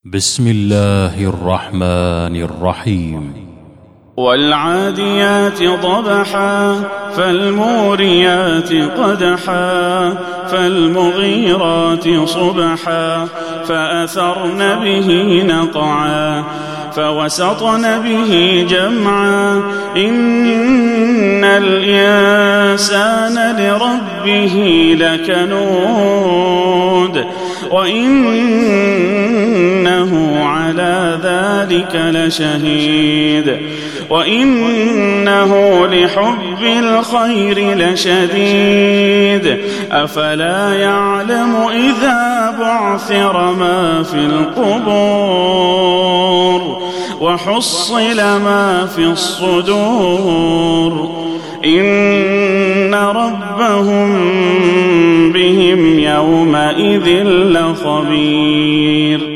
بسم الله الرحمن الرحيم. والعاديات ضبحا فالموريات قدحا فالمغيرات صبحا فأثرن به نقعا فوسطن به جمعا إن الإنسان لربه لكنود وإنه على ذلك لشهيد وإنه لحب الخير لشديد أفلا يعلم إذا بعثر ما في القبور وحصل ما في الصدور إن ربهم بهم يومئذ لخبير.